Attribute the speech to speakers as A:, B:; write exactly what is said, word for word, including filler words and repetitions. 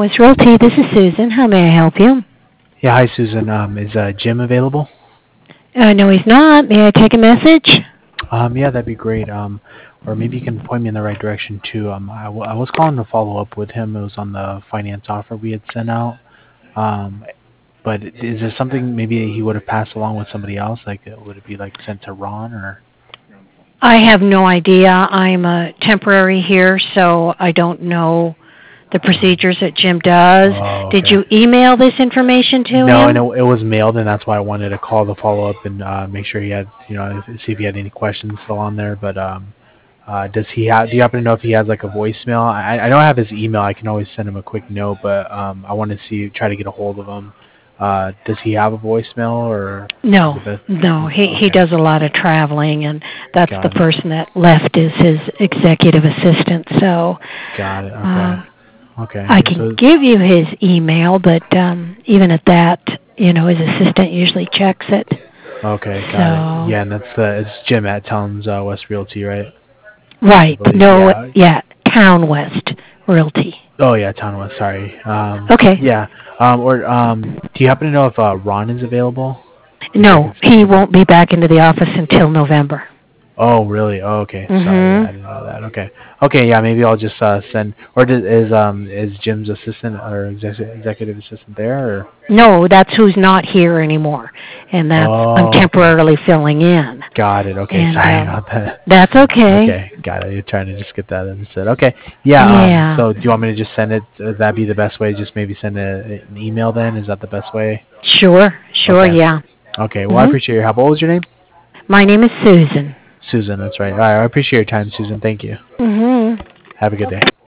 A: West Realty. This is Susan. How may I help you?
B: Yeah, hi Susan. Um, is uh, Jim available?
A: Uh, no, he's not. May I take a message?
B: Um, yeah, that'd be great. Um, or maybe you can point me in the right direction too. Um, I, w- I was calling to follow up with him. It was on the finance offer we had sent out. Um, but is there something maybe he would have passed along with somebody else? Like, uh, would it be like sent to Ron or?
A: I have no idea. I'm a temporary here, so I don't know the procedures that Jim does.
B: Oh,
A: Did
B: okay.
A: you email this information to
B: No, I
A: him?
B: know it was mailed, and that's why I wanted to call to follow up and uh, make sure he had, you know, see if he had any questions still on there. But um, uh, does he have? Do you happen to know if he has like a voicemail? I I don't have his email. I can always send him a quick note, but um, I want to see try to get a hold of him. Uh, does he have a voicemail or?
A: No,
B: Is it
A: no. He he
B: okay,
A: does a lot of traveling, and that's the
B: got it,
A: person that left is his executive assistant. So,
B: got it. Okay,
A: um,
B: okay.
A: I can
B: So
A: give you his email, but um, even at that, you know, his assistant usually checks it.
B: okay, got it.
A: So,
B: Yeah, and that's uh, it's Jim at Towns uh, West Realty, right? I
A: right.
B: believe.
A: No,
B: Yeah.
A: yeah, Town West Realty.
B: Oh yeah, Town West. Sorry. Um,
A: Okay.
B: yeah. Um, or um, do you happen to know if uh, Ron is available?
A: No,
B: Executive
A: he
B: Secretary.
A: won't be back into the office until November.
B: Oh really? Oh okay. Sorry, yeah, I
A: Mhm.
B: didn't know that. Okay. Okay. Yeah, maybe I'll just uh, send. Or does, is um is Jim's assistant or exec- executive assistant there? Or?
A: No, that's who's not here anymore, and that's I'm
B: Oh okay.
A: temporarily filling in.
B: Got it. Okay.
A: And
B: Sorry
A: um
B: about that.
A: that's okay.
B: Okay. Got it. You're trying to just get that understood. Okay. Yeah. Um.
A: Yeah.
B: So do you want me to just send it? Uh, that'd be the best way. Just maybe send a, an email then. Is that the best way?
A: Sure. Sure,
B: Okay.
A: yeah.
B: Okay. Well, I
A: Mhm.
B: appreciate your help. What was your name?
A: My name is Susan.
B: Susan, that's right. All right, I appreciate your time, Susan. Thank you.
A: Mhm.
B: Have a good day.